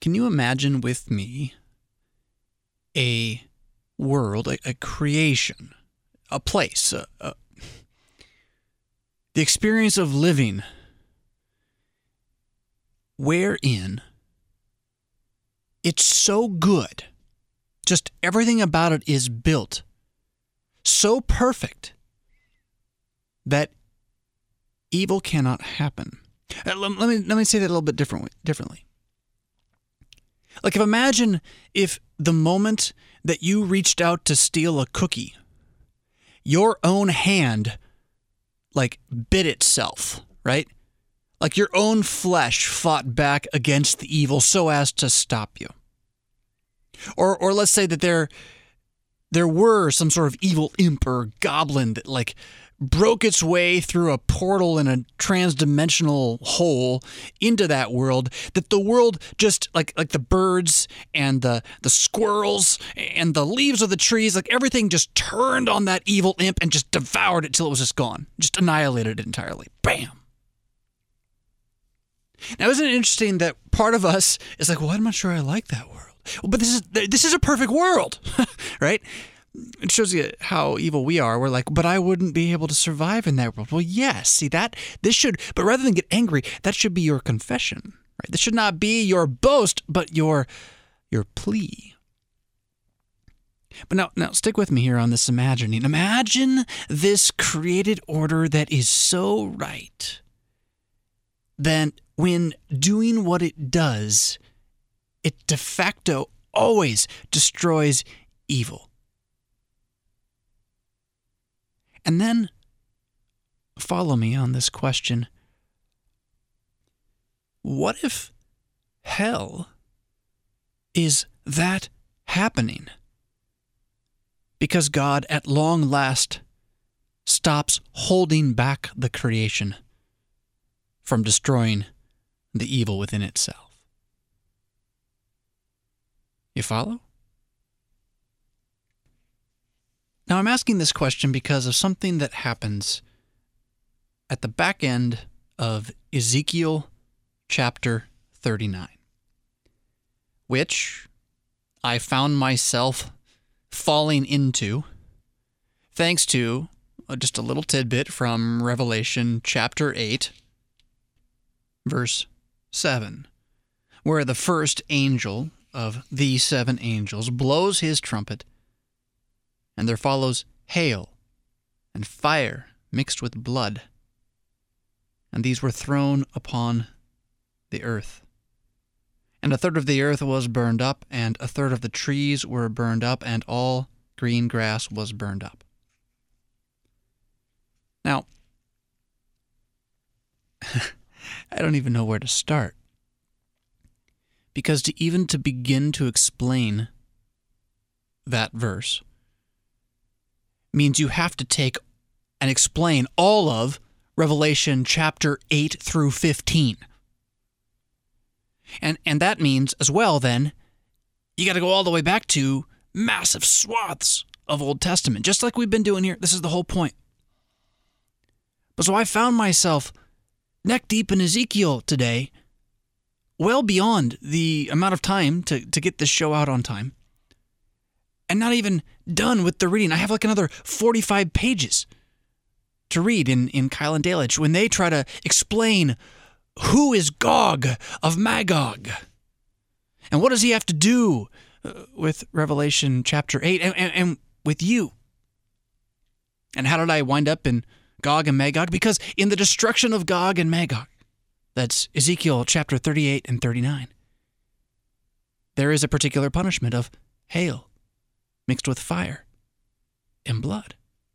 Can you imagine with me a world, a creation, a place, the experience of living wherein it's so good, just everything about it is built so perfect that evil cannot happen. Let me say that a little bit differently. Like, imagine if the moment that you reached out to steal a cookie, your own hand, like, bit itself, right? Like your own flesh fought back against the evil so as to stop you. Or let's say that there were some sort of evil imp or goblin that, like, broke its way through a portal in a transdimensional hole into that world, that the world just, like the birds and the squirrels and the leaves of the trees, like everything just turned on that evil imp and just devoured it till it was just gone. Just annihilated it entirely. Bam! Now, isn't it interesting that part of us is like, well, I'm not sure I like that world. Well, but this is a perfect world, right? It shows you how evil we are. We're like, but I wouldn't be able to survive in that world. Well, yes, see but rather than get angry, that should be your confession, right? This should not be your boast, but your plea. But now stick with me here on this imagining. Imagine this created order that is so right that when doing what it does, it de facto always destroys evil. And then follow me on this question. What if hell is that happening? Because God at long last stops holding back the creation from destroying the evil within itself. You follow? Now, I'm asking this question because of something that happens at the back end of Ezekiel chapter 39, which I found myself falling into thanks to just a little tidbit from Revelation chapter 8, verse 7, where the first angel of the seven angels blows his trumpet, and there follows hail and fire mixed with blood. And these were thrown upon the earth. And a third of the earth was burned up, and a third of the trees were burned up, and all green grass was burned up. Now, I don't even know where to start. Because to begin to explain that verse means you have to take and explain all of Revelation chapter 8 through 15. And that means as well, then, you got to go all the way back to massive swaths of Old Testament, just like we've been doing here. This is the whole point. But so I found myself neck deep in Ezekiel today, well beyond the amount of time to get this show out on time. And not even done with the reading. I have like another 45 pages to read in Kyle and Dale when they try to explain who is Gog of Magog. And what does he have to do with Revelation chapter 8 and with you? And how did I wind up in Gog and Magog? Because in the destruction of Gog and Magog, that's Ezekiel chapter 38 and 39, there is a particular punishment of hail mixed with fire and blood.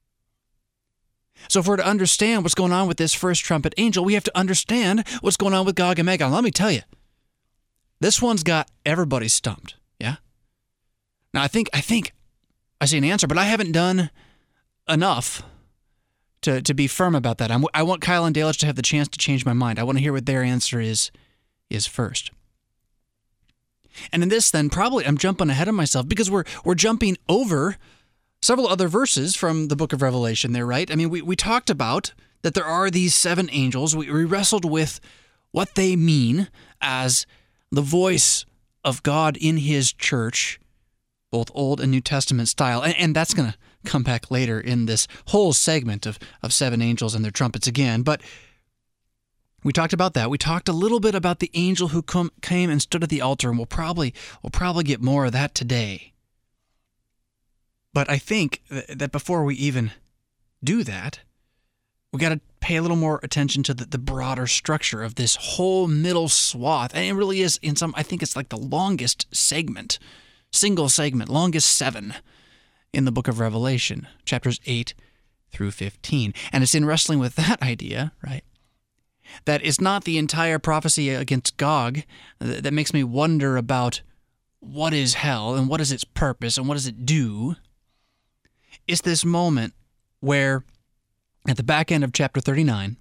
So if we're to understand what's going on with this first trumpet angel, we have to understand what's going on with Gog and Magog. Let me tell you, this one's got everybody stumped, yeah? Now, I think I see an answer, but I haven't done enough to be firm about that. I want Kyle and Dale to have the chance to change my mind. I want to hear what their answer is first. And in this, then, probably I'm jumping ahead of myself because we're jumping over several other verses from the book of Revelation there, right? I mean, we talked about that there are these seven angels. We wrestled with what they mean as the voice of God in his church, both Old and New Testament style. And that's going to come back later in this whole segment of seven angels and their trumpets again. But we talked about that. We talked a little bit about the angel who came and stood at the altar, and we'll probably get more of that today. But I think that before we even do that, we got to pay a little more attention to the broader structure of this whole middle swath. And it really is, I think it's like the longest segment, single segment, longest 7 in the book of Revelation, chapters 8 through 15. And it's in wrestling with that idea, right, that it's not the entire prophecy against Gog that makes me wonder about what is hell and what is its purpose and what does it do. It's this moment where at the back end of chapter 39,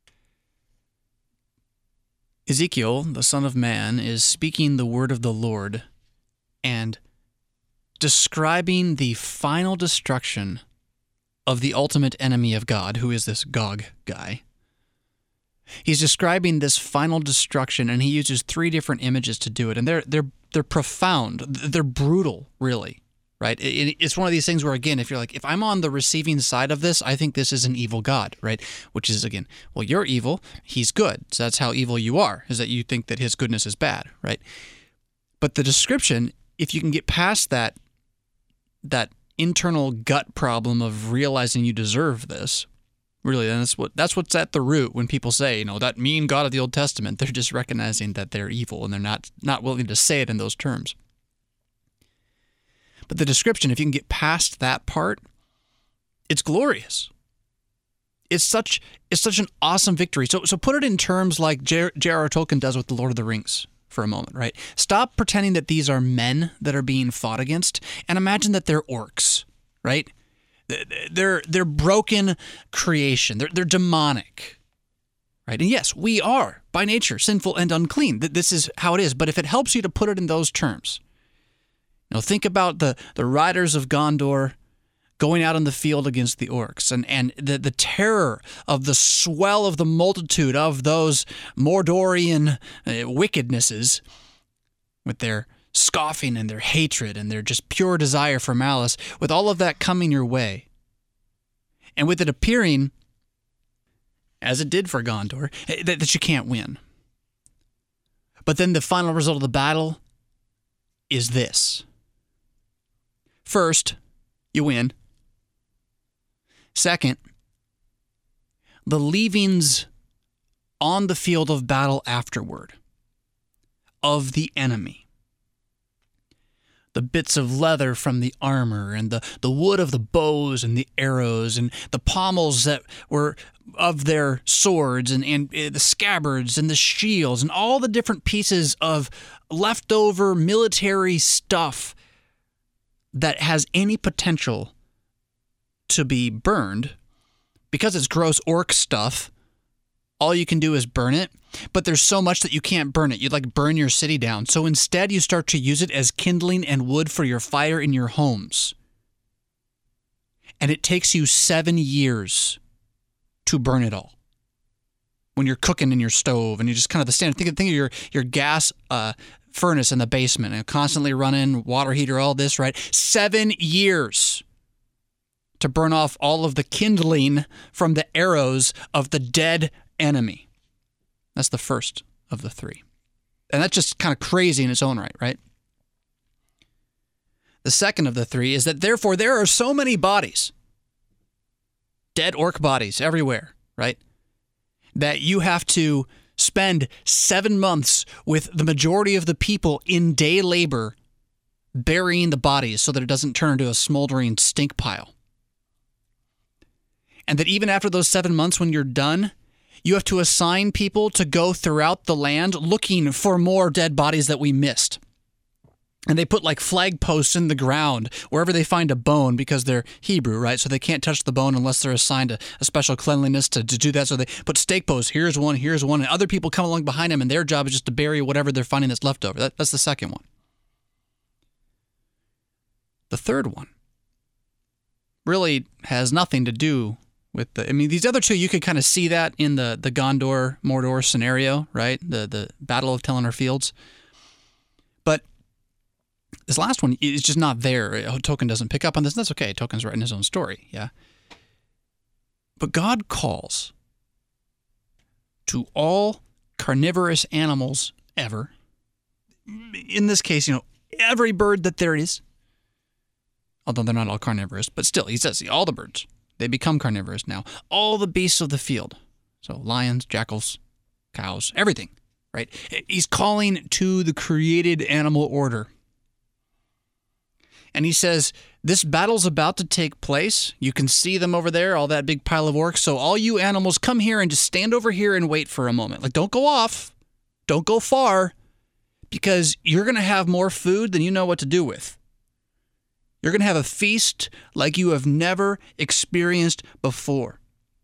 Ezekiel, the Son of Man, is speaking the word of the Lord and describing the final destruction of the ultimate enemy of God, who is this Gog guy. He's describing this final destruction, and he uses 3 different images to do it, and they're profound. They're brutal, really. Right? It's one of these things where, again, if I'm on the receiving side of this, I think this is an evil God, right? Which is, again, well, you're evil, he's good. So that's how evil you are, is that you think that his goodness is bad, right? But the description, if you can get past that internal gut problem of realizing you deserve this, really, then that's what's at the root when people say, that mean God of the Old Testament. They're just recognizing that they're evil, and they're not willing to say it in those terms. But the description, if you can get past that part, it's glorious. It's such an awesome victory. So put it in terms like J.R.R. Tolkien does with The Lord of the Rings for a moment, right? Stop pretending that these are men that are being fought against, and imagine that they're orcs, right? They're broken creation. They're demonic, right? And yes, we are by nature sinful and unclean. This is how it is. But if it helps you to put it in those terms, think about the riders of Gondor going out in the field against the orcs, and the terror of the swell of the multitude of those Mordorian wickednesses with their scoffing and their hatred and their just pure desire for malice, with all of that coming your way. And with it appearing, as it did for Gondor, that you can't win. But then the final result of the battle is this. First, you win. Second, the leavings on the field of battle afterward of the enemy. The bits of leather from the armor and the wood of the bows and the arrows and the pommels that were of their swords and the scabbards and the shields and all the different pieces of leftover military stuff that has any potential to be burned. Because it's gross orc stuff, all you can do is burn it, but there's so much that you can't burn it. You'd burn your city down. So instead, you start to use it as kindling and wood for your fire in your homes. And it takes you 7 years to burn it all. When you're cooking in your stove and you just kind of the standard, think of your gas furnace in the basement and constantly running, water heater, all this, right? 7 years to burn off all of the kindling from the arrows of the dead enemy. That's the first of the 3. And that's just kind of crazy in its own right? The second of the 3 is that therefore there are so many bodies, dead orc bodies everywhere, right? That you have to spend 7 months with the majority of the people in day labor burying the bodies so that it doesn't turn into a smoldering stink pile. And that even after those 7 months when you're done, you have to assign people to go throughout the land looking for more dead bodies that we missed. And they put flag posts in the ground wherever they find a bone because they're Hebrew, right? So they can't touch the bone unless they're assigned a special cleanliness to do that. So they put stake posts. Here's one. And other people come along behind them, and their job is just to bury whatever they're finding that's left over. That's the second one. The third one really has nothing to do with these other 2, you could kind of see that in the Gondor, Mordor scenario, right? The Battle of Telenor Fields. But This last one is just not there. Tolkien doesn't pick up on this. That's okay. Tolkien's writing his own story, yeah? But God calls to all carnivorous animals ever. In this case, every bird that there is, although they're not all carnivorous, but still, he says all the birds, they become carnivorous now. All the beasts of the field, so lions, jackals, cows, everything, right? He's calling to the created animal order. And he says, this battle's about to take place. You can see them over there, all that big pile of orcs. So all you animals, come here and just stand over here and wait for a moment. Like, don't go off. Don't go far. Because you're going to have more food than you know what to do with. You're going to have a feast like you have never experienced before.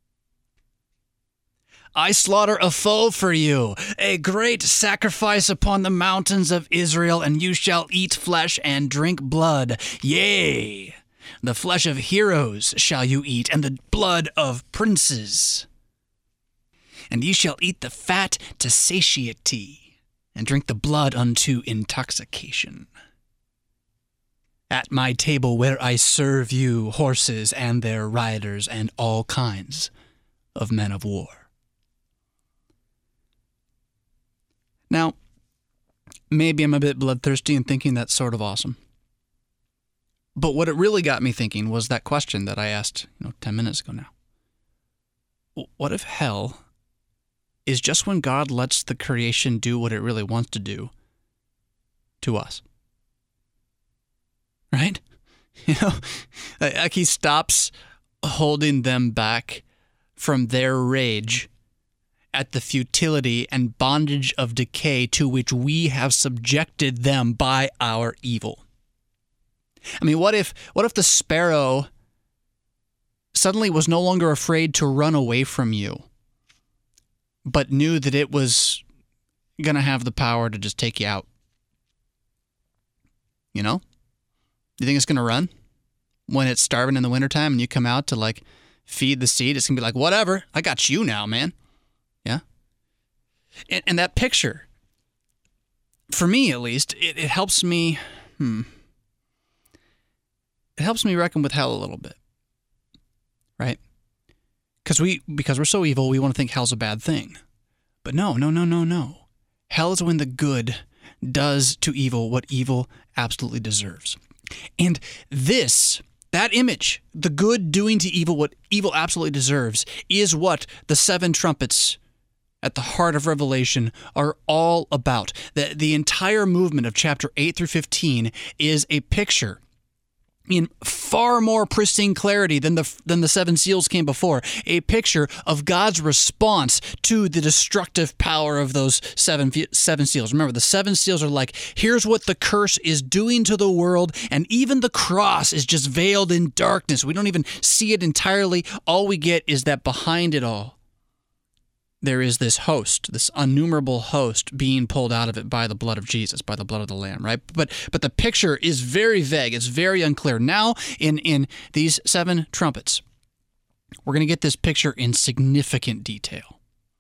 I slaughter a foe for you, a great sacrifice upon the mountains of Israel, and you shall eat flesh and drink blood. Yea, the flesh of heroes shall you eat, and the blood of princes. And ye shall eat the fat to satiety, and drink the blood unto intoxication. At my table where I serve you horses and their riders and all kinds of men of war. Now, maybe I'm a bit bloodthirsty in thinking that's sort of awesome. But what it really got me thinking was that question that I asked 10 minutes ago now. What if hell is just when God lets the creation do what it really wants to do to us? Right? Like he stops holding them back from their rage at the futility and bondage of decay to which we have subjected them by our evil. I mean, what if the sparrow suddenly was no longer afraid to run away from you, but knew that it was going to have the power to just take you out? You think it's going to run when it's starving in the wintertime and you come out to feed the seed? It's going to be like, whatever, I got you now, man. Yeah? And that picture, for me at least, it helps me, it helps me reckon with hell a little bit, right? Because we're so evil, we want to think hell's a bad thing. But no. Hell is when the good does to evil what evil absolutely deserves. And that image, the good doing to evil what evil absolutely deserves, is what the seven trumpets at the heart of Revelation are all about. The entire movement of chapter 8 through 15 is a picture in far more pristine clarity than the seven seals came before, a picture of God's response to the destructive power of those seven seals. Remember, the seven seals are like, here's what the curse is doing to the world, and even the cross is just veiled in darkness. We don't even see it entirely. All we get is that behind it all, there is this host, this innumerable host being pulled out of it by the blood of Jesus, by the blood of the Lamb, right? But the picture is very vague. It's very unclear. Now, in these seven trumpets, we're going to get this picture in significant detail.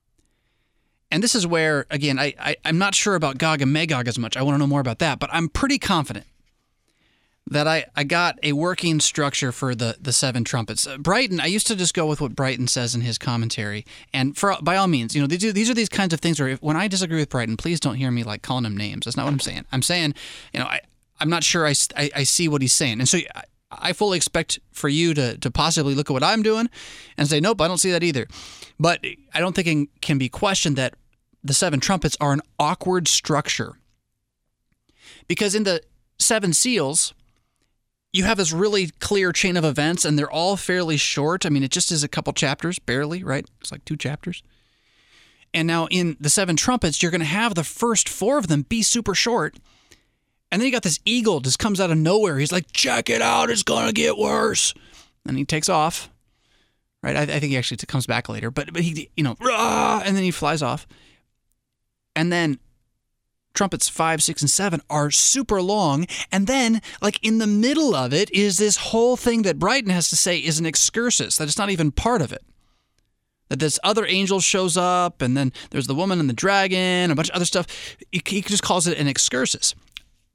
And this is where, again, I'm not sure about Gog and Magog as much. I want to know more about that. But I'm pretty confident that I got a working structure for the seven trumpets. Brighton, I used to just go with what Brighton says in his commentary. And by all means, these are these kinds of things where when I disagree with Brighton, please don't hear me calling him names. That's not what I'm saying. I'm saying, I'm not sure I see what he's saying. And so I fully expect for you to possibly look at what I'm doing and say, nope, I don't see that either. But I don't think it can be questioned that the seven trumpets are an awkward structure. Because in the seven seals, you have this really clear chain of events, and they're all fairly short. I mean, it just is a couple chapters, barely, right? It's like 2 chapters. And now in the seven trumpets, you're going to have the first 4 of them be super short. And then you got this eagle just comes out of nowhere. He's like, check it out, it's going to get worse. And he takes off, right? I think he actually comes back later. But he, rah, and then he flies off. And then trumpets 5, 6, and 7 are super long, and then, in the middle of it is this whole thing that Brighton has to say is an excursus, that it's not even part of it. That this other angel shows up, and then there's the woman and the dragon, a bunch of other stuff. He just calls it an excursus.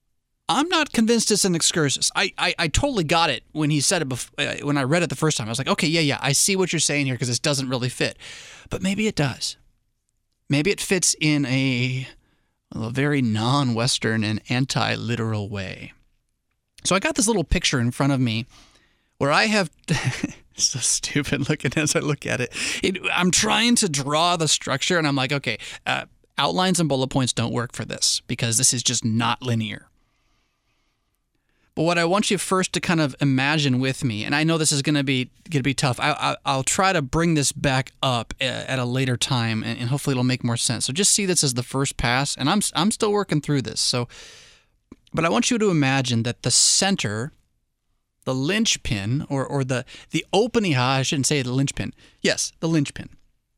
I'm not convinced it's an excursus. I totally got it when he said it when I read it the first time. I was like, okay, yeah, I see what you're saying here because this doesn't really fit. But maybe it does. Maybe it fits in a very non-Western and anti-literal way. So I got this little picture in front of me where I have... so stupid looking as I look at it. I'm trying to draw the structure, and I'm like, okay, outlines and bullet points don't work for this because this is just not linear. But what I want you first to kind of imagine with me, and I know this is going to be tough. I'll try to bring this back up at a later time, and hopefully it'll make more sense. So just see this as the first pass, and I'm still working through this. So, but I want you to imagine that the center, the linchpin, or the opening. I shouldn't say the linchpin. Yes, the linchpin.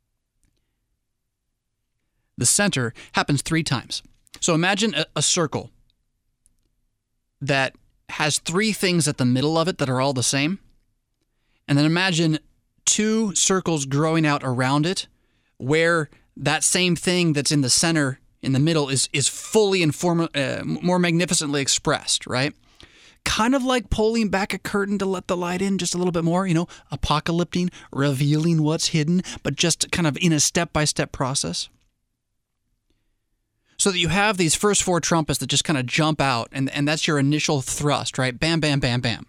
The center happens 3 times. So imagine a circle that has 3 things at the middle of it that are all the same. And then imagine 2 circles growing out around it where that same thing that's in the center, in the middle, is fully and more magnificently expressed, right? Kind of like pulling back a curtain to let the light in just a little bit more, apocalyptic, revealing what's hidden, but just kind of in a step-by-step process. So that you have these first 4 trumpets that just kind of jump out, and that's your initial thrust, right? Bam, bam, bam, bam.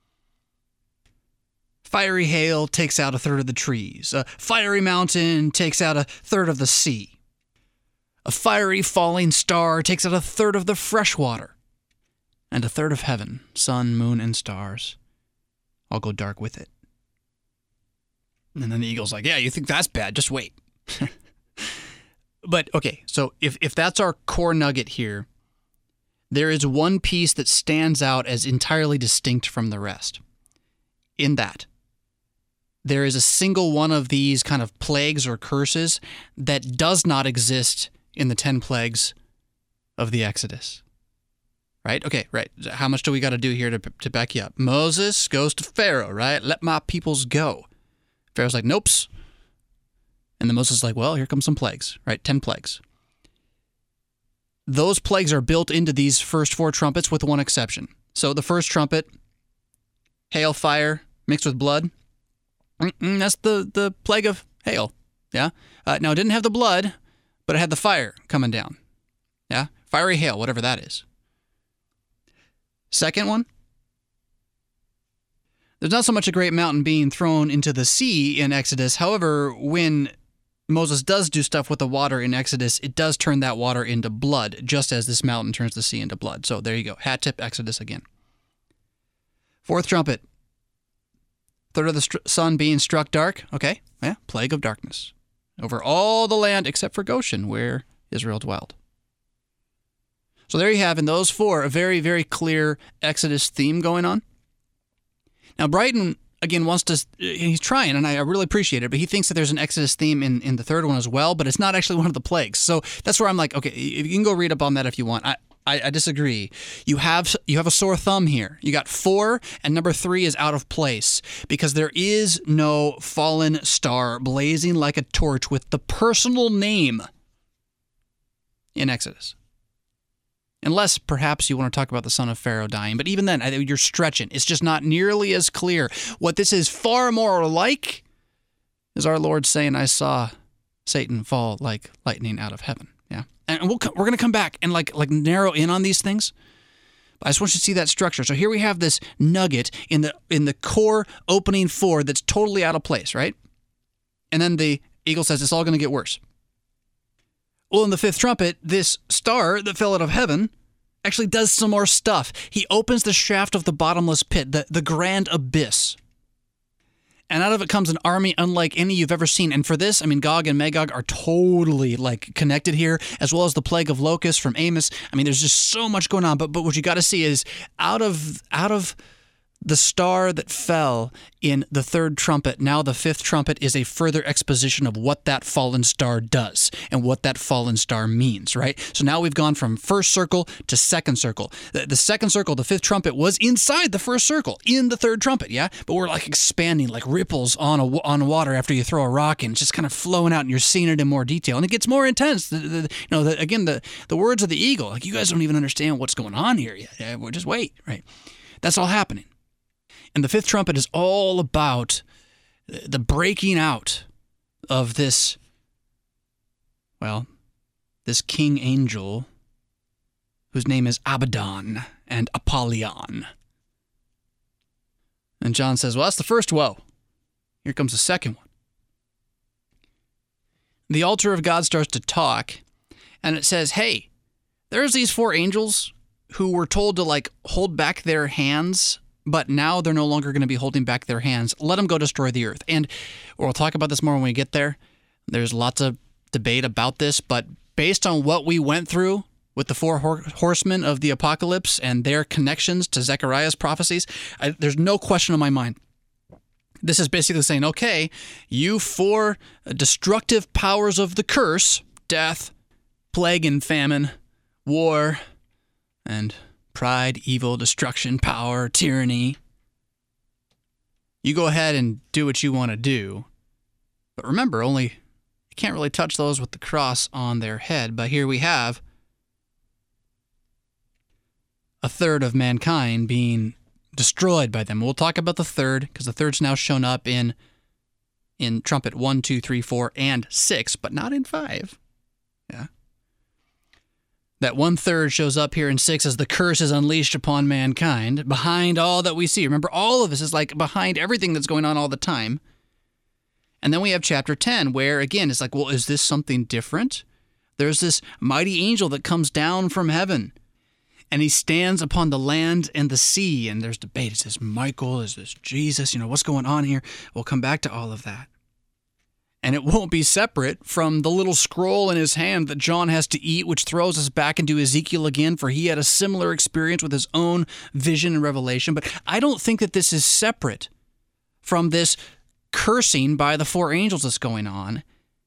Fiery hail takes out 1/3 of the trees. A fiery mountain takes out 1/3 of the sea. A fiery falling star takes out 1/3 of the fresh water. And 1/3 of heaven, sun, moon, and stars, all go dark with it. And then the eagle's like, yeah, you think that's bad? Just wait. But, okay, so if that's our core nugget here, there is one piece that stands out as entirely distinct from the rest. In that, there is a single one of these kind of plagues or curses that does not exist in the 10 plagues of the Exodus. Right? Okay, right. How much do we got to do here to back you up? Moses goes to Pharaoh, right? Let my peoples go. Pharaoh's like, nope. And then Moses is like, well, here come some plagues, right? 10 plagues. Those plagues are built into these first 4 trumpets with one exception. So the first trumpet, hail, fire, mixed with blood. That's the plague of hail, yeah? Now, it didn't have the blood, but it had the fire coming down, yeah? Fiery hail, whatever that is. Second one, there's not so much a great mountain being thrown into the sea in Exodus. However, when Moses does do stuff with the water in Exodus, it does turn that water into blood, just as this mountain turns the sea into blood. So there you go. Hat tip, Exodus again. 4th trumpet. 1/3 of the sun being struck dark. Okay, yeah, plague of darkness. Over all the land except for Goshen, where Israel dwelled. So there you have, in those 4, a very, very clear Exodus theme going on. Now, Brighton, again, he's trying, and I really appreciate it, but he thinks that there's an Exodus theme in the 3rd one as well, but it's not actually one of the plagues. So that's where I'm like, okay, you can go read up on that if you want. I disagree. You have a sore thumb here. You got 4, and number 3 is out of place because there is no fallen star blazing like a torch with the personal name in Exodus. Unless perhaps you want to talk about the son of Pharaoh dying. But even then, you're stretching. It's just not nearly as clear. What this is far more like is our Lord saying, I saw Satan fall like lightning out of heaven. Yeah, and we're going to come back and like narrow in on these things. But I just want you to see that structure. So here we have this nugget in the core opening 4 that's totally out of place, right? And then the eagle says it's all going to get worse. Well, in the 5th trumpet, this star that fell out of heaven actually does some more stuff. He opens the shaft of the bottomless pit, the grand abyss. And out of it comes an army unlike any you've ever seen. And for this, I mean, Gog and Magog are totally connected here, as well as the plague of locusts from Amos. I mean, there's just so much going on. But what you got to see is out of The star that fell in the third trumpet, now the fifth trumpet, is a further exposition of what that fallen star does and what that fallen star means, right? So now we've gone from first circle to second circle. The second circle, the fifth trumpet, was inside the first circle in the third trumpet, yeah? But we're like expanding like ripples on water after you throw a rock in. It's just kind of flowing out and you're seeing it in more detail. And it gets more intense. Again, the words of the eagle, like you guys don't even understand what's going on here yet. Yeah, well, just wait, right? That's all happening. And the fifth trumpet is all about the breaking out of this king angel whose name is Abaddon and Apollyon. And John says, well, that's the first woe. Here comes the second one. The altar of God starts to talk, and it says, hey, there's these four angels who were told to hold back their hands, but now they're no longer going to be holding back their hands. Let them go destroy the earth. And we'll talk about this more when we get there. There's lots of debate about this, but based on what we went through with the four horsemen of the apocalypse and their connections to Zechariah's prophecies, there's no question in my mind. This is basically saying, okay, you four destructive powers of the curse, death, plague and famine, war, and pride, evil, destruction, power, tyranny. You go ahead and do what you want to do. But remember, you can't really touch those with the cross on their head. But here we have a third of mankind being destroyed by them. We'll talk about the third, because the third's now shown up in trumpet 1, 2, 3, 4, and 6, but not in 5. Yeah. That 1/3 shows up here in 6 as the curse is unleashed upon mankind behind all that we see. Remember, all of this is like behind everything that's going on all the time. And then we have chapter 10, where again, it's like, well, is this something different? There's this mighty angel that comes down from heaven, and he stands upon the land and the sea. And there's debate. Is this Michael? Is this Jesus? What's going on here? We'll come back to all of that. And it won't be separate from the little scroll in his hand that John has to eat, which throws us back into Ezekiel again, for he had a similar experience with his own vision and revelation. But I don't think that this is separate from this cursing by the four angels that's going on.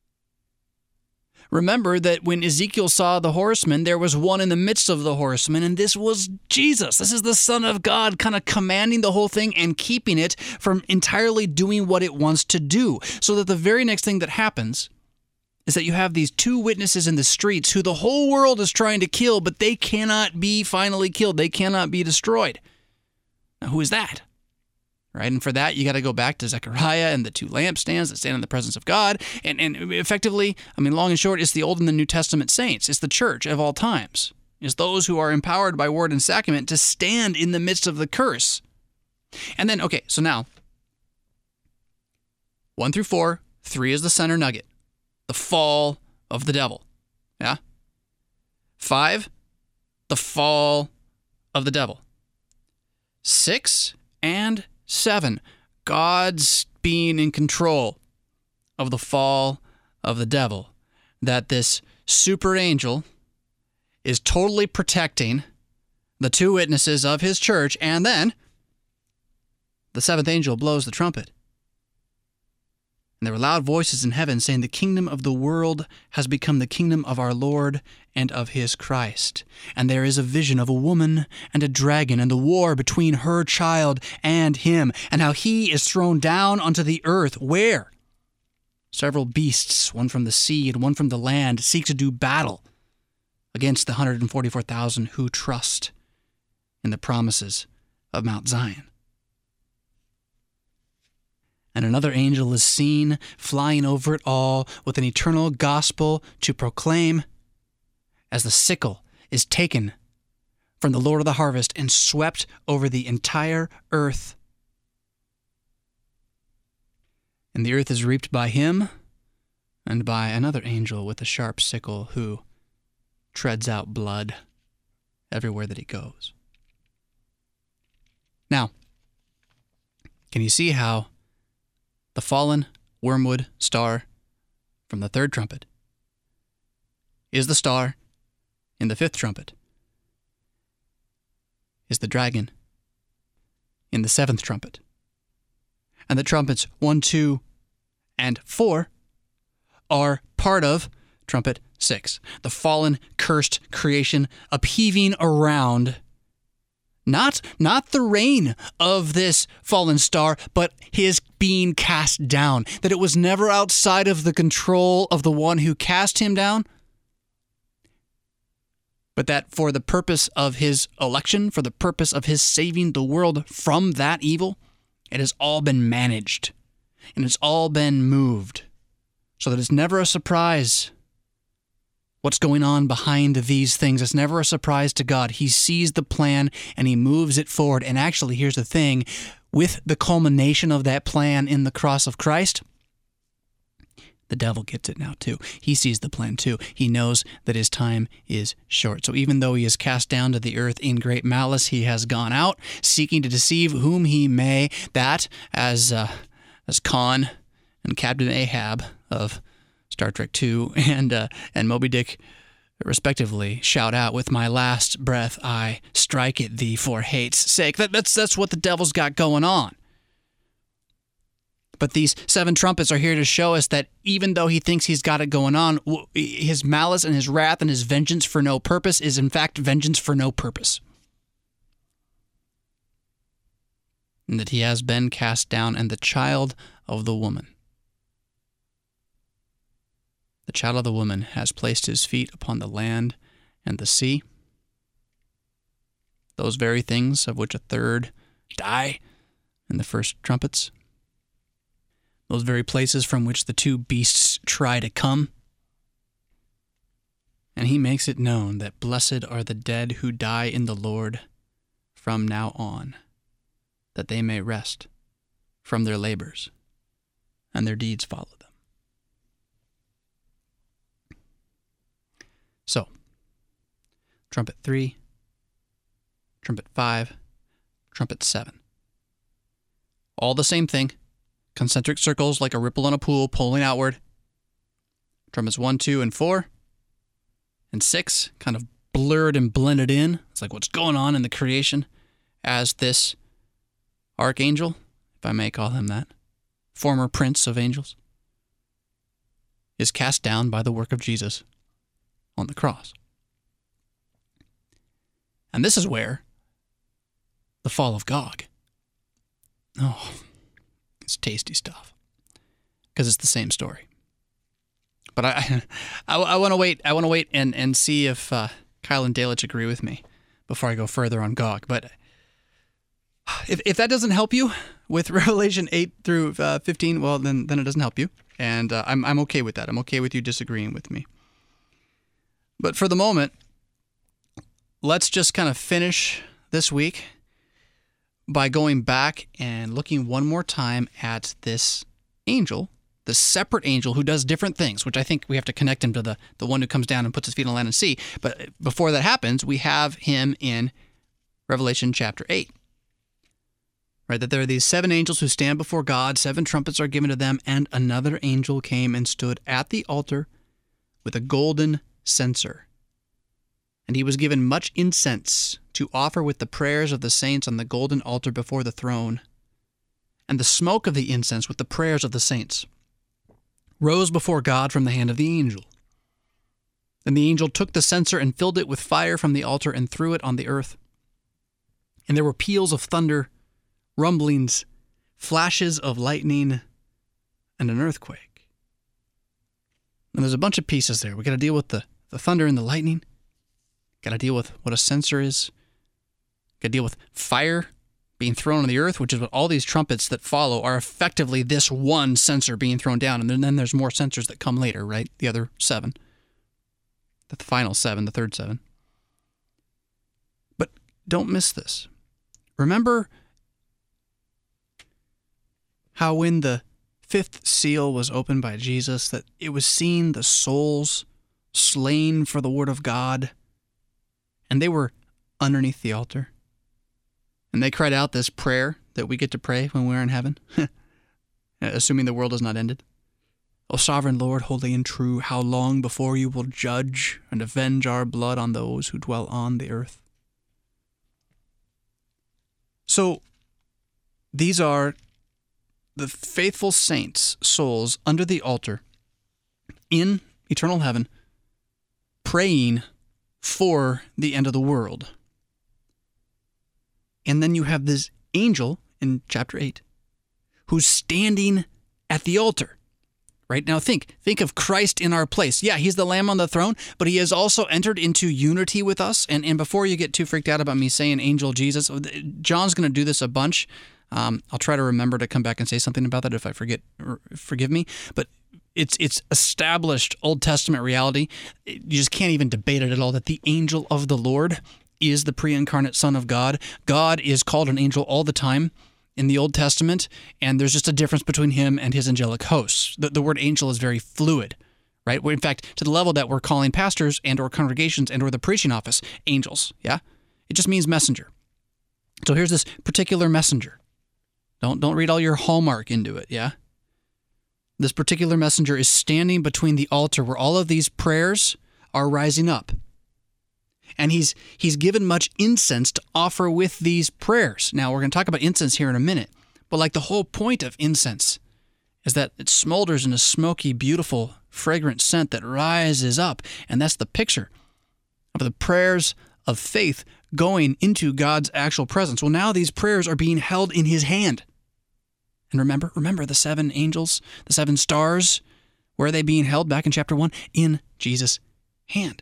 Remember that when Ezekiel saw the horsemen, there was one in the midst of the horsemen, and this was Jesus. This is the Son of God kind of commanding the whole thing and keeping it from entirely doing what it wants to do. So that the very next thing that happens is that you have these two witnesses in the streets who the whole world is trying to kill, but they cannot be finally killed. They cannot be destroyed. Now, who is that? Right? And for that, you got to go back to Zechariah and the two lampstands that stand in the presence of God. And effectively, long and short, it's the Old and the New Testament saints. It's the church of all times. It's those who are empowered by word and sacrament to stand in the midst of the curse. And then, okay, so now, 1 through 4, 3 is the center nugget. The fall of the devil. Yeah? 5, the fall of the devil. 6 and 7, God's being in control of the fall of the devil. That this super angel is totally protecting the two witnesses of his church, and then the seventh angel blows the trumpet. And there were loud voices in heaven saying, the kingdom of the world has become the kingdom of our Lord and of his Christ. And there is a vision of a woman and a dragon, and the war between her child and him, and how he is thrown down onto the earth, where several beasts, one from the sea and one from the land, seek to do battle against the 144,000 who trust in the promises of Mount Zion. And another angel is seen flying over it all with an eternal gospel to proclaim, as the sickle is taken from the Lord of the harvest and swept over the entire earth. And the earth is reaped by him and by another angel with a sharp sickle who treads out blood everywhere that he goes. Now, can you see how the fallen wormwood star from the third trumpet is the star in the fifth trumpet, is the dragon in the seventh trumpet. And the trumpets 1, 2, and 4 are part of trumpet 6, the fallen, cursed creation upheaving around not the reign of this fallen star, but his being cast down, that it was never outside of the control of the one who cast him down, but that for the purpose of his election, for the purpose of his saving the world from that evil, it has all been managed, and it's all been moved, so that it's never a surprise what's going on behind these things. It's never a surprise to God. He sees the plan, and he moves it forward. And actually, here's the thing, with the culmination of that plan in the cross of Christ, the devil gets it now too. He sees the plan too. He knows that his time is short. So even though he is cast down to the earth in great malice, he has gone out seeking to deceive whom he may. That, as Khan and Captain Ahab of Star Trek II and Moby Dick, respectively, shout out, "With my last breath I strike at thee for hate's sake." That's what the devil's got going on. But these 7 trumpets are here to show us that even though he thinks he's got it going on, his malice and his wrath and his vengeance for no purpose is in fact vengeance for no purpose. And that he has been cast down, and the child of the woman, the child of the woman, has placed his feet upon the land and the sea. Those very things of which a third die in the first trumpets. Those very places from which the 2 beasts try to come. And he makes it known that blessed are the dead who die in the Lord from now on, that they may rest from their labors, and their deeds follow them. So, trumpet 3, trumpet 5, trumpet 7. All the same thing. Concentric circles like a ripple in a pool pulling outward. Trumpets 1, 2, and 4. And 6 kind of blurred and blended in. It's like what's going on in the creation as this archangel, if I may call him that, former prince of angels, is cast down by the work of Jesus on the cross. And this is where the fall of Gog. Oh, it's tasty stuff, because it's the same story. But I want to wait. I want to wait and see if Kyle and Dalich agree with me before I go further on Gog. But if that doesn't help you with Revelation 8 through 15, well, then it doesn't help you, and I'm okay with that. I'm okay with you disagreeing with me. But for the moment, let's just kind of finish this week by going back and looking one more time at this angel, the separate angel who does different things, which I think we have to connect him to the one who comes down and puts his feet on land and sea. But before that happens, we have him in Revelation chapter 8. Right, that there are these 7 angels who stand before God, 7 trumpets are given to them, and another angel came and stood at the altar with a golden censer. And he was given much incense to offer with the prayers of the saints on the golden altar before the throne. And the smoke of the incense with the prayers of the saints rose before God from the hand of the angel. Then the angel took the censer and filled it with fire from the altar and threw it on the earth. And there were peals of thunder, rumblings, flashes of lightning, and an earthquake. And there's a bunch of pieces there. We got to deal with the thunder and the lightning. Got to deal with what a censer is. Got to deal with fire being thrown on the earth, which is what all these trumpets that follow are effectively this one censer being thrown down. And then there's more censers that come later, right? The other 7. The final 7, the third 7. But don't miss this. Remember how when the 5th seal was opened by Jesus, that it was seen the souls slain for the word of God, and they were underneath the altar. And they cried out this prayer that we get to pray when we're in heaven, assuming the world has not ended. O sovereign Lord, holy and true, how long before you will judge and avenge our blood on those who dwell on the earth? So, These are the faithful saints' souls under the altar in eternal heaven, praying for the end of the world. And then you have this angel in chapter 8 who's standing at the altar. Right now, think of Christ in our place. Yeah, he's the Lamb on the throne, but he has also entered into unity with us. And before you get too freaked out about me saying angel Jesus, John's going to do this a bunch. I'll try to remember to come back and say something about that if I forget. Forgive me. But it's established Old Testament reality. You just can't even debate it at all that the angel of the Lord is the pre-incarnate Son of God. God is called an angel all the time in the Old Testament, and there's just a difference between him and his angelic hosts. The word angel is very fluid, right? In fact, to the level that we're calling pastors and or congregations and or the preaching office angels, yeah? It just means messenger. So here's this particular messenger. Don't read all your Hallmark into it, yeah? This particular messenger is standing between the altar where all of these prayers are rising up. And he's given much incense to offer with these prayers. Now, we're going to talk about incense here in a minute. But like the whole point of incense is that it smolders in a smoky, beautiful, fragrant scent that rises up. And that's the picture of the prayers of faith going into God's actual presence. Well, now these prayers are being held in his hand. And remember the 7 angels, the 7 stars, where are they being held back in chapter 1? In Jesus' hand.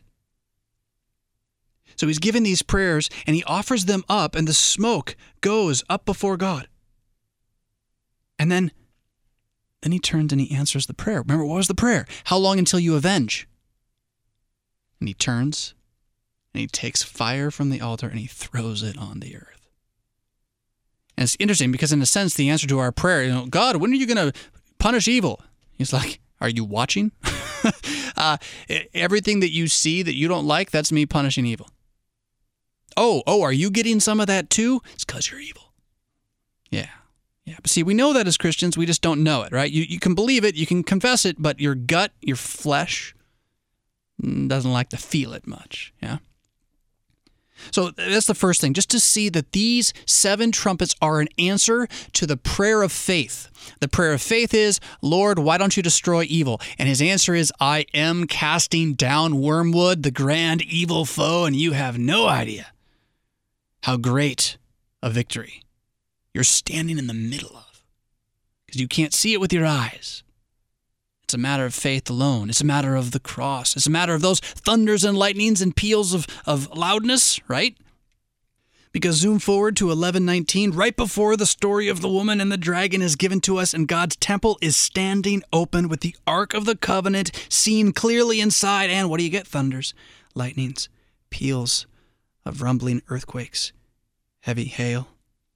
So he's given these prayers, and he offers them up, and the smoke goes up before God. And then he turns and he answers the prayer. Remember, what was the prayer? How long until you avenge? And he turns, and he takes fire from the altar, and he throws it on the earth. And it's interesting because, in a sense, the answer to our prayer, God, when are you going to punish evil? He's like, are you watching? Everything that you see that you don't like, that's me punishing evil. Oh, are you getting some of that too? It's because you're evil. Yeah. But see, we know that as Christians, we just don't know it, right? You can believe it, you can confess it, but your gut, your flesh, doesn't like to feel it much, yeah? So that's the first thing, just to see that these 7 trumpets are an answer to the prayer of faith. The prayer of faith is, Lord, why don't you destroy evil? And his answer is, I am casting down wormwood, the grand evil foe, and you have no idea how great a victory you're standing in the middle of, because you can't see it with your eyes. It's a matter of faith alone. It's a matter of the cross. It's a matter of those thunders and lightnings and peals of loudness, right? Because zoom forward to 11:19, right before the story of the woman and the dragon is given to us, and God's temple is standing open with the Ark of the Covenant seen clearly inside. And what do you get? Thunders, lightnings, peals of rumbling earthquakes, heavy hail.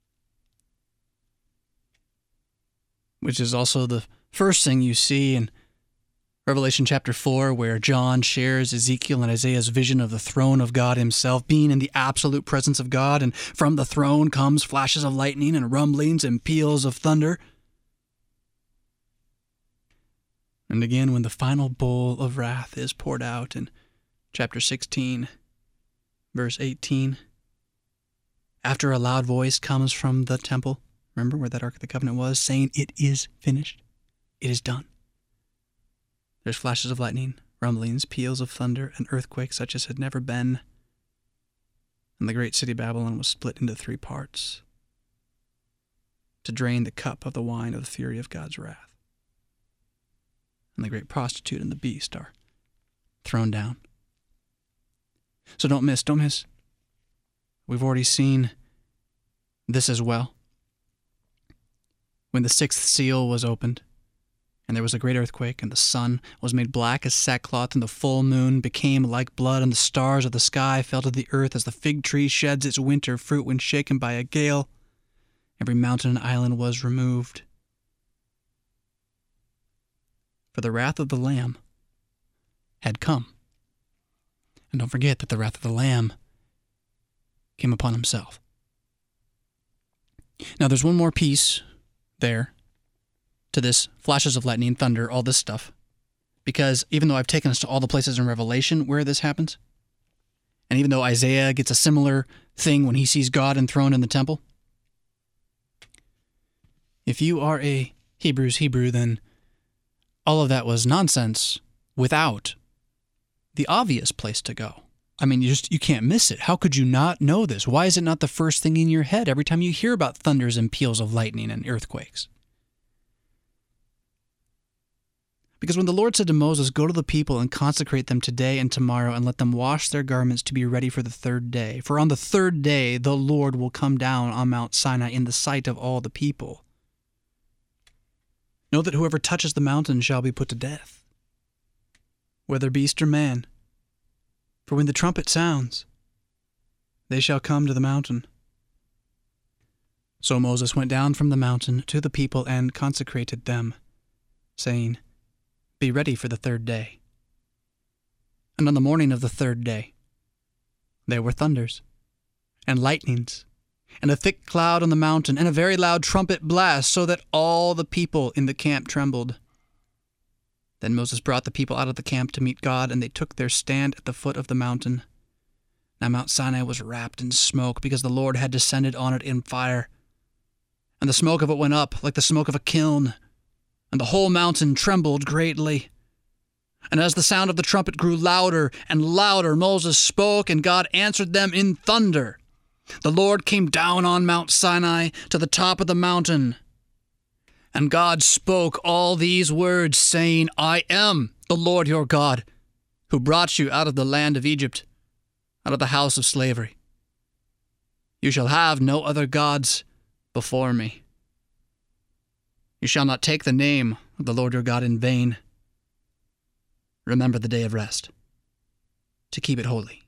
Which is also the first thing you see in Revelation chapter 4, where John shares Ezekiel and Isaiah's vision of the throne of God himself being in the absolute presence of God, and from the throne comes flashes of lightning and rumblings and peals of thunder. And again, when the final bowl of wrath is poured out in chapter 16, verse 18, after a loud voice comes from the temple, remember where that Ark of the Covenant was, saying, it is finished, it is done. There's flashes of lightning, rumblings, peals of thunder, and earthquakes such as had never been. And the great city Babylon was split into 3 parts to drain the cup of the wine of the fury of God's wrath. And the great prostitute and the beast are thrown down. So don't miss. We've already seen this as well. When the 6th seal was opened, and there was a great earthquake, and the sun was made black as sackcloth, and the full moon became like blood, and the stars of the sky fell to the earth as the fig tree sheds its winter fruit when shaken by a gale. Every mountain and island was removed. For the wrath of the Lamb had come. And don't forget that the wrath of the Lamb came upon himself. Now there's one more piece there to this flashes of lightning, thunder, all this stuff. Because even though I've taken us to all the places in Revelation where this happens, and even though Isaiah gets a similar thing when he sees God enthroned in the temple, If you are a Hebrews Hebrew, then all of that was nonsense without the obvious place to go. I mean, you can't miss it. How could you not know this? Why is it not the first thing in your head every time you hear about thunders and peals of lightning and earthquakes? Because when the Lord said to Moses, "Go to the people and consecrate them today and tomorrow, and let them wash their garments to be ready for the third day. For on the third day the Lord will come down on Mount Sinai in the sight of all the people. Know that whoever touches the mountain shall be put to death, whether beast or man. For when the trumpet sounds, they shall come to the mountain." So Moses went down from the mountain to the people and consecrated them, saying, "Be ready for the third day." And on the morning of the third day, there were thunders, and lightnings, and a thick cloud on the mountain, and a very loud trumpet blast, so that all the people in the camp trembled. Then Moses brought the people out of the camp to meet God, and they took their stand at the foot of the mountain. Now Mount Sinai was wrapped in smoke, because the Lord had descended on it in fire. And the smoke of it went up like the smoke of a kiln, and the whole mountain trembled greatly. And as the sound of the trumpet grew louder and louder, Moses spoke, and God answered them in thunder. The Lord came down on Mount Sinai to the top of the mountain. And God spoke all these words, saying, "I am the Lord your God, who brought you out of the land of Egypt, out of the house of slavery. You shall have no other gods before me. You shall not take the name of the Lord your God in vain. Remember the day of rest, to keep it holy."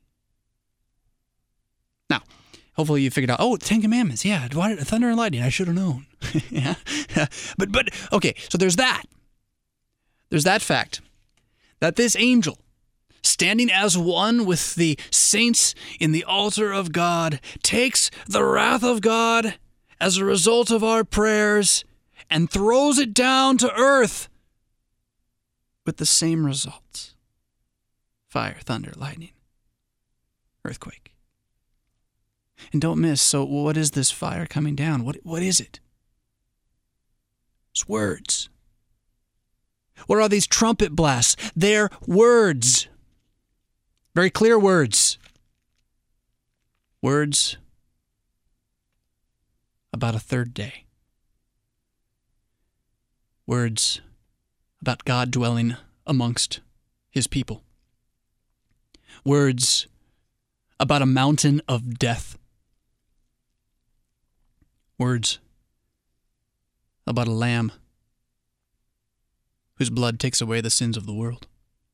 Now, hopefully you figured out, oh, 10 Commandments. Yeah, thunder and lightning. I should have known. Yeah. But okay, so there's that. There's that fact that this angel, standing as one with the saints in the altar of God, takes the wrath of God as a result of our prayers and throws it down to earth with the same results: fire, thunder, lightning, earthquake. And don't miss, so what is this fire coming down? What is it? It's words. What are these trumpet blasts? They're words. Very clear words. Words about a third day. Words about God dwelling amongst his people. Words about a mountain of death. Words about a lamb whose blood takes away the sins of the world.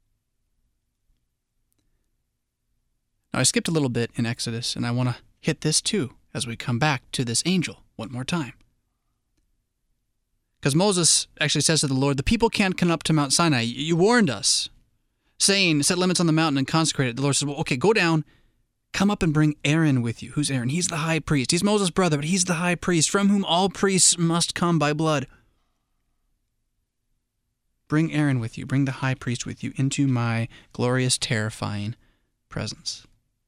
Now, I skipped a little bit in Exodus, and I want to hit this too as we come back to this angel one more time. Because Moses actually says to the Lord, "The people can't come up to Mount Sinai. You warned us, saying, set limits on the mountain and consecrate it." The Lord says, "Well, okay, go down. Come up and bring Aaron with you." Who's Aaron? He's the high priest. He's Moses' brother, but he's the high priest, from whom all priests must come by blood. Bring Aaron with you. Bring the high priest with you into my glorious, terrifying presence.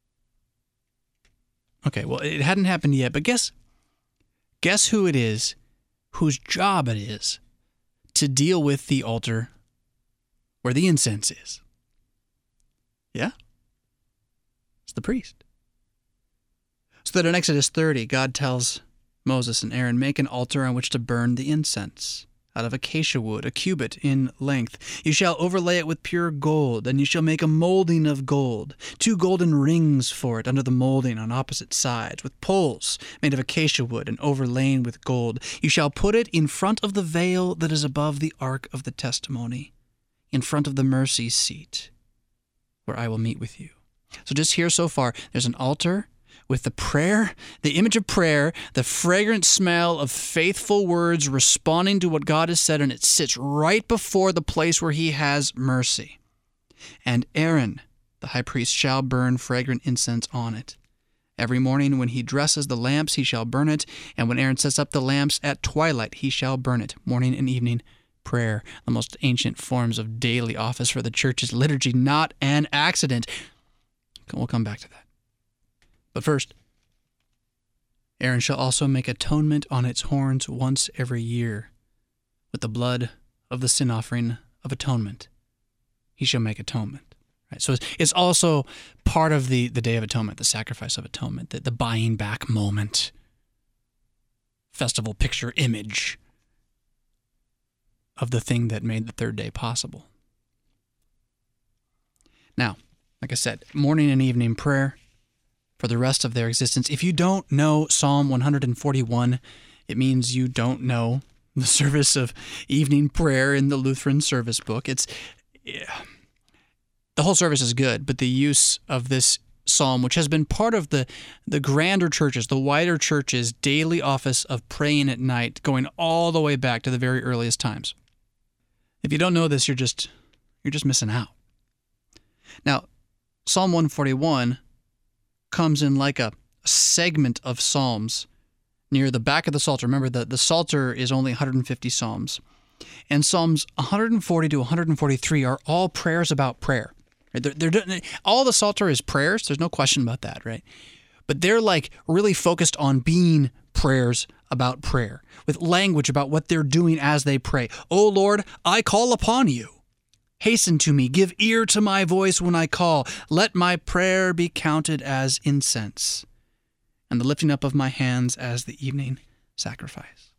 Okay, well, it hadn't happened yet, but guess who it is, whose job it is to deal with the altar where the incense is. Yeah? It's the priest. So that in Exodus 30, God tells Moses and Aaron, "Make an altar on which to burn the incense, out of acacia wood, a cubit in length. You shall overlay it with pure gold, and you shall make a molding of gold, 2 golden rings for it under the molding on opposite sides, with poles made of acacia wood and overlain with gold. You shall put it in front of the veil that is above the ark of the testimony, in front of the mercy seat, where I will meet with you." So just here so far, there's an altar with the prayer, the image of prayer, the fragrant smell of faithful words responding to what God has said, and it sits right before the place where he has mercy. And Aaron, the high priest, shall burn fragrant incense on it. Every morning when he dresses the lamps, he shall burn it, and when Aaron sets up the lamps at twilight, he shall burn it, morning and evening. Prayer, the most ancient forms of daily office for the church's liturgy, not an accident. We'll come back to that. But first, Aaron shall also make atonement on its horns once every year with the blood of the sin offering of atonement. He shall make atonement. Right? So it's also part of the Day of Atonement, the sacrifice of atonement, the buying back moment, festival picture image of the thing that made the third day possible. Now, like I said, morning and evening prayer for the rest of their existence. If you don't know Psalm 141, it means you don't know the service of evening prayer in the Lutheran service book. The whole service is good, but the use of this psalm, which has been part of the grander churches, the wider churches' daily office of praying at night, going all the way back to the very earliest times. If you don't know this, you're just missing out. Now, Psalm 141 comes in like a segment of psalms near the back of the Psalter. Remember, the Psalter is only 150 psalms. And Psalms 140 to 143 are all prayers about prayer. All the Psalter is prayers. There's no question about that, right? But they're like really focused on being prayers about prayer, with language about what they're doing as they pray. "O Lord, I call upon you. Hasten to me, give ear to my voice when I call. Let my prayer be counted as incense, and the lifting up of my hands as the evening sacrifice."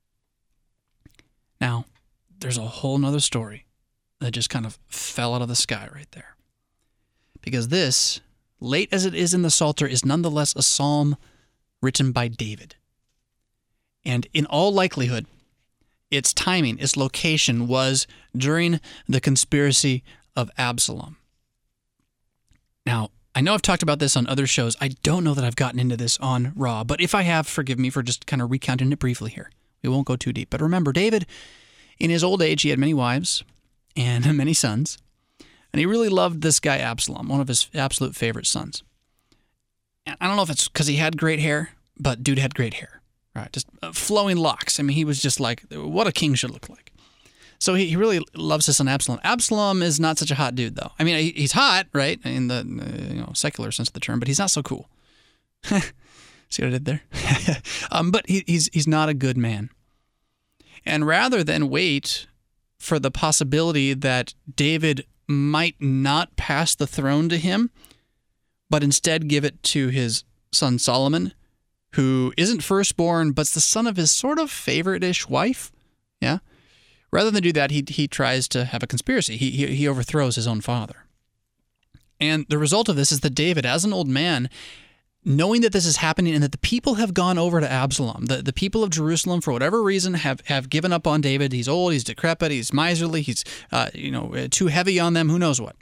Now, there's a whole nother story that just kind of fell out of the sky right there. Because this, late as it is in the Psalter, is nonetheless a psalm written by David. And in all likelihood, its timing, its location was during the conspiracy of Absalom. Now, I know I've talked about this on other shows. I don't know that I've gotten into this on Raw, but if I have, forgive me for just kind of recounting it briefly here. We won't go too deep. But remember, David, in his old age, he had many wives and many sons, and he really loved this guy Absalom, one of his absolute favorite sons. And I don't know if it's because he had great hair, but dude had great hair. Right, just flowing locks. I mean, he was just like what a king should look like. So he really loves his son Absalom. Absalom is not such a hot dude, though. I mean, he's hot, right, in the secular sense of the term, but he's not so cool. See what I did there? But he's not a good man. And rather than wait for the possibility that David might not pass the throne to him, but instead give it to his son Solomon, who isn't firstborn, but's the son of his sort of favorite-ish wife. Yeah? Rather than do that, he tries to have a conspiracy. He overthrows his own father. And the result of this is that David, as an old man, knowing that this is happening and that the people have gone over to Absalom, the people of Jerusalem, for whatever reason, have given up on David. He's old, he's decrepit, he's miserly, he's too heavy on them, who knows what.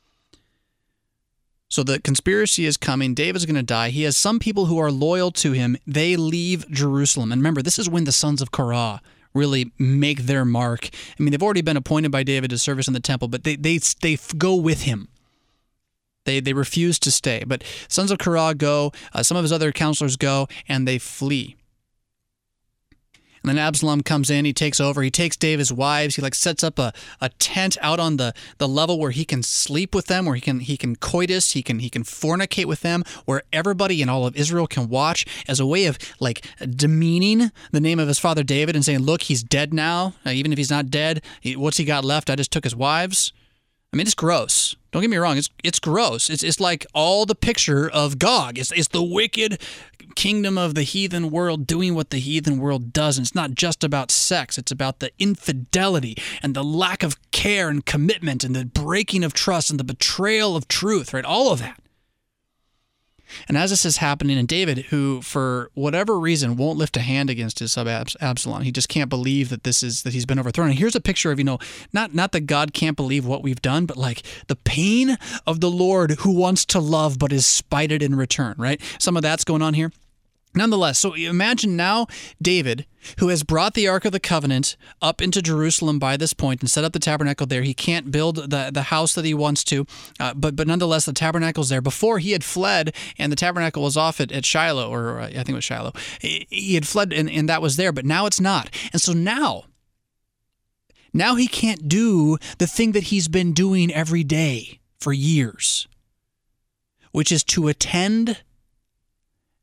So the conspiracy is coming. David's going to die. He has some people who are loyal to him. They leave Jerusalem. And remember, this is when the sons of Korah really make their mark. I mean, they've already been appointed by David to service in the temple, but they go with him. They refuse to stay. But sons of Korah go, some of his other counselors go, and they flee. And then Absalom comes in, he takes over, he takes David's wives, he sets up a tent out on the level where he can sleep with them, where he can coitus, he can fornicate with them, where everybody in all of Israel can watch, as a way of demeaning the name of his father David and saying, look, he's dead now. Even if he's not dead, what's he got left? I just took his wives. I mean, it's gross. Don't get me wrong. It's gross. It's like all the picture of Gog. It's the wicked kingdom of the heathen world doing what the heathen world does. And it's not just about sex. It's about the infidelity and the lack of care and commitment and the breaking of trust and the betrayal of truth, right? All of that. And as this is happening, and David, who for whatever reason won't lift a hand against his son Absalom, he just can't believe that he's been overthrown. And here's a picture of, not that God can't believe what we've done, but the pain of the Lord who wants to love but is spited in return, right? Some of that's going on here. Nonetheless, so imagine now David, who has brought the Ark of the Covenant up into Jerusalem by this point and set up the tabernacle there. He can't build the house that he wants to, but nonetheless, the tabernacle's there. Before, he had fled, and the tabernacle was off at Shiloh, or I think it was Shiloh. He had fled, and that was there, but now it's not. And so now he can't do the thing that he's been doing every day for years, which is to attend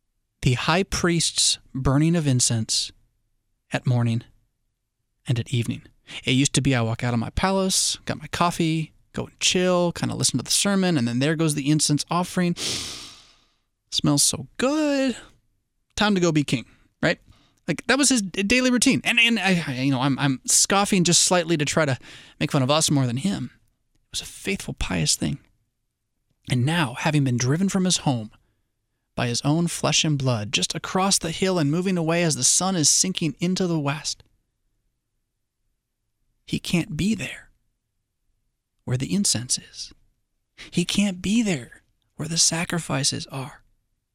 the high priest's burning of incense at morning and at evening. It used to be I walk out of my palace, got my coffee, go and chill, kind of listen to the sermon, and then there goes the incense offering. Smells so good. Time to go be king, right? Like that was his daily routine. And I'm scoffing just slightly to try to make fun of us more than him. It was a faithful, pious thing. And now, having been driven from his home by his own flesh and blood, just across the hill and moving away as the sun is sinking into the west, he can't be there where the incense is. He can't be there where the sacrifices are.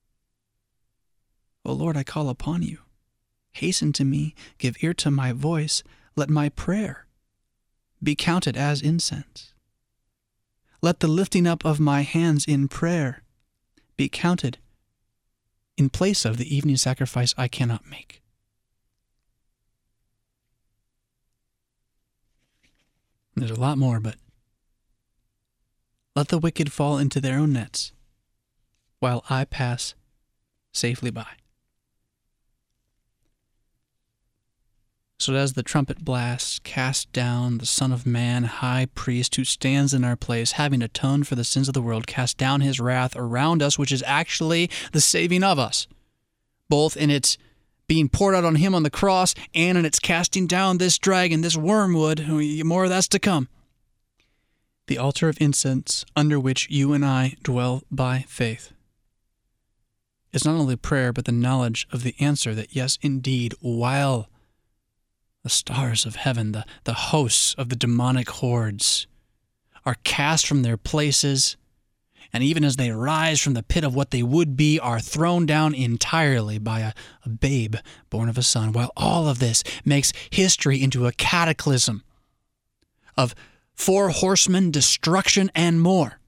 O Lord, I call upon you. Hasten to me, give ear to my voice. Let my prayer be counted as incense. Let the lifting up of my hands in prayer be counted in place of the evening sacrifice I cannot make. There's a lot more, but let the wicked fall into their own nets while I pass safely by. So as the trumpet blasts, cast down the Son of Man, high priest, who stands in our place, having atoned for the sins of the world, cast down his wrath around us, which is actually the saving of us, both in its being poured out on him on the cross and in its casting down this dragon, this wormwood. More of that's to come. The altar of incense under which you and I dwell by faith is not only prayer, but the knowledge of the answer that, yes, indeed, while the stars of heaven, the hosts of the demonic hordes, are cast from their places, and even as they rise from the pit of what they would be, are thrown down entirely by a babe born of a son, while all of this makes history into a cataclysm of 4 horsemen, destruction, and more.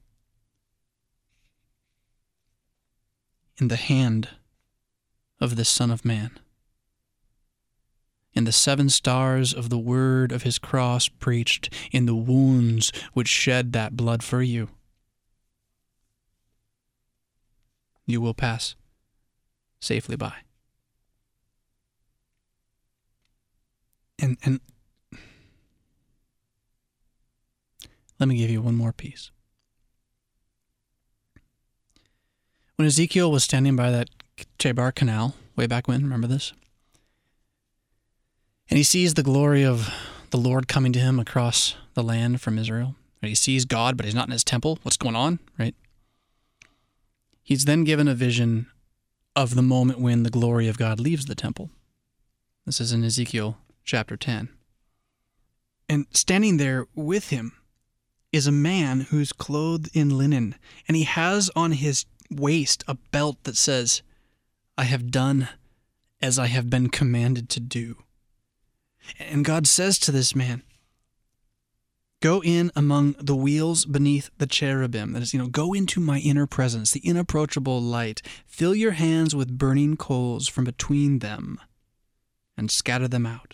In the hand of this Son of Man, in the 7 stars of the word of his cross preached, in the wounds which shed that blood for you, you will pass safely by. And let me give you one more piece. When Ezekiel was standing by that Chebar Canal, way back when, remember this? And he sees the glory of the Lord coming to him across the land from Israel. He sees God, but he's not in his temple. What's going on, right? He's then given a vision of the moment when the glory of God leaves the temple. This is in Ezekiel chapter 10. And standing there with him is a man who's clothed in linen, and he has on his waist a belt that says, I have done as I have been commanded to do. And God says to this man, go in among the wheels beneath the cherubim. That is, go into my inner presence, the inapproachable light. Fill your hands with burning coals from between them and scatter them out.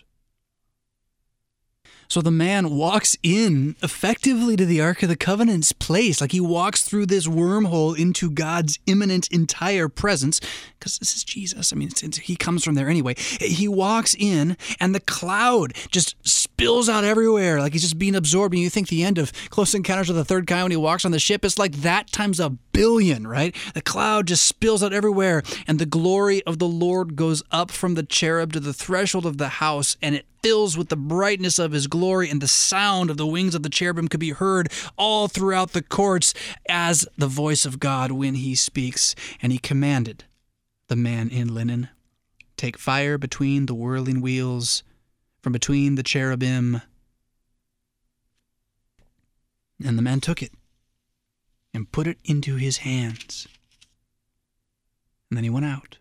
So the man walks in effectively to the Ark of the Covenant's place, like he walks through this wormhole into God's imminent entire presence, because this is Jesus. I mean, he comes from there anyway. He walks in, and the cloud just spills out everywhere, like he's just being absorbed. And you think the end of Close Encounters of the Third Kind when he walks on the ship, it's like that times 1,000,000,000, right? The cloud just spills out everywhere, and the glory of the Lord goes up from the cherub to the threshold of the house, and it fills with the brightness of his glory, and the sound of the wings of the cherubim could be heard all throughout the courts as the voice of God when he speaks. And he commanded the man in linen, take fire between the whirling wheels, from between the cherubim. And the man took it and put it into his hands. And then he went out.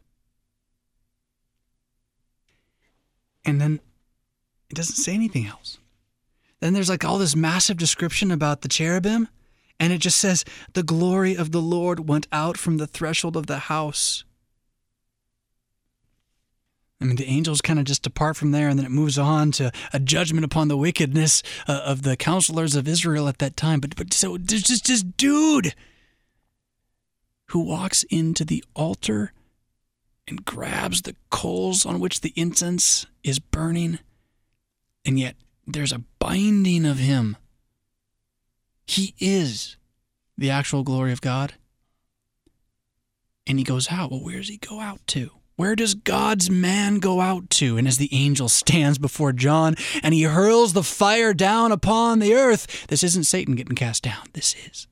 And then it doesn't say anything else. Then there's like all this massive description about the cherubim, and it just says, the glory of the Lord went out from the threshold of the house. I mean, the angels kind of just depart from there, and then it moves on to a judgment upon the wickedness of the counselors of Israel at that time. But so there's just this dude who walks into the altar and grabs the coals on which the incense is burning, and yet there's a binding of him. He is the actual glory of God. And he goes out. Well, where does he go out to? Where does God's man go out to? And as the angel stands before John and he hurls the fire down upon the earth, this isn't Satan getting cast down. This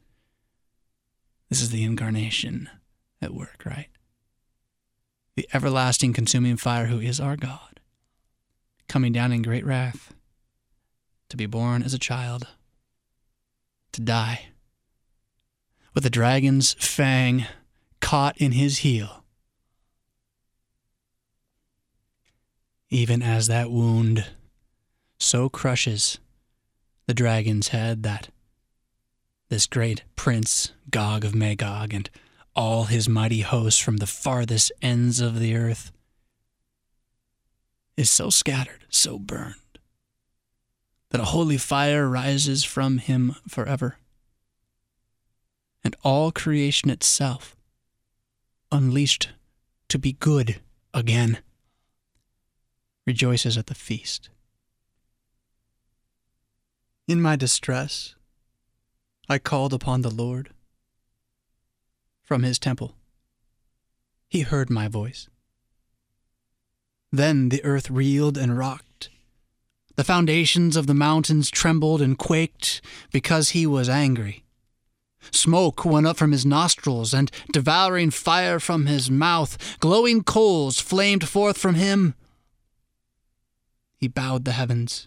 is the incarnation at work, right? The everlasting consuming fire who is our God, coming down in great wrath to be born as a child, to die with a dragon's fang caught in his heel. Even as that wound so crushes the dragon's head that this great prince, Gog of Magog, and all his mighty hosts from the farthest ends of the earth is so scattered, so burned, that a holy fire rises from him forever. And all creation itself, unleashed to be good again, rejoices at the feast. In my distress, I called upon the Lord. From his temple, he heard my voice. Then the earth reeled and rocked. The foundations of the mountains trembled and quaked because he was angry. Smoke went up from his nostrils, and devouring fire from his mouth, glowing coals flamed forth from him. He bowed the heavens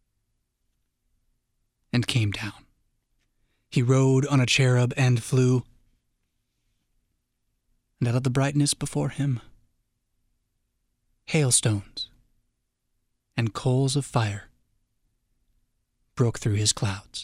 and came down. He rode on a cherub and flew. And out of the brightness before him, hailstones and coals of fire broke through his clouds.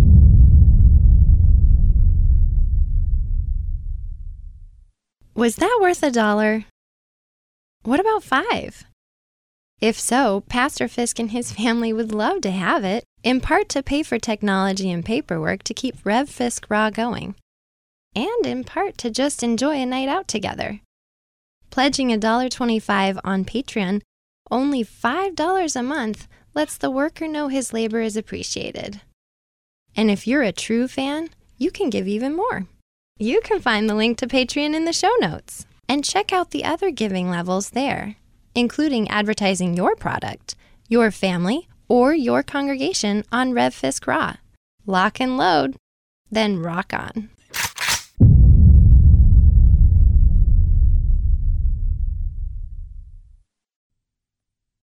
Was that worth $1? What about $5? If so, Pastor Fisk and his family would love to have it, in part to pay for technology and paperwork to keep Rev Fisk Raw going, and in part to just enjoy a night out together. Pledging $1.25 on Patreon, only $5 a month, lets the worker know his labor is appreciated. And if you're a true fan, you can give even more. You can find the link to Patreon in the show notes, and check out the other giving levels there, including advertising your product, your family, or your congregation on Rev Fisk Raw. Lock and load, then rock on.